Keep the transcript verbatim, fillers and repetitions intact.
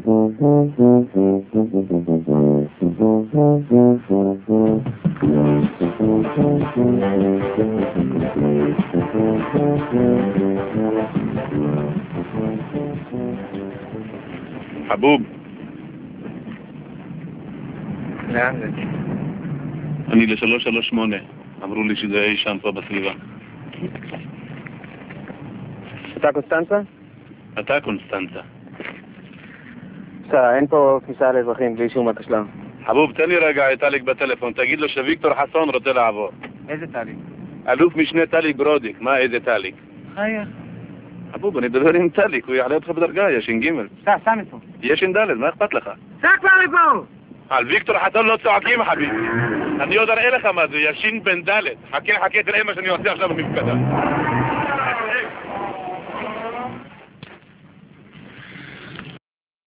חבוב. לאן זה? אני ל-שלוש שלוש שמונה. אמרו לי שזה אי שם פה בסביבה. אתה קונסטנצה? אתה קונסטנצה. בסדר, אין פה כניסה לאזרחים בלי שום התשלם. חבוב, תן לי רגע את טליק בטלפון, תגיד לו שוויקטור חסון רוצה לעבור. איזה טליק? אלוף משנה טליק ברודיק, מה איזה טליק? חייך. חבוב, אני מדבר עם טליק, הוא יעלה אותך בדרגה, יש אין גימל. סע, סע מפה. יש אין דלת, מה אכפת לך? סע כבר מפה! על ויקטור חסון לא צועקים, חביבי. אני עוד אראה לך מה זה, ישין בן דלת. חכה, חכה, תראה מה שאני עושה עכשיו במפקדה.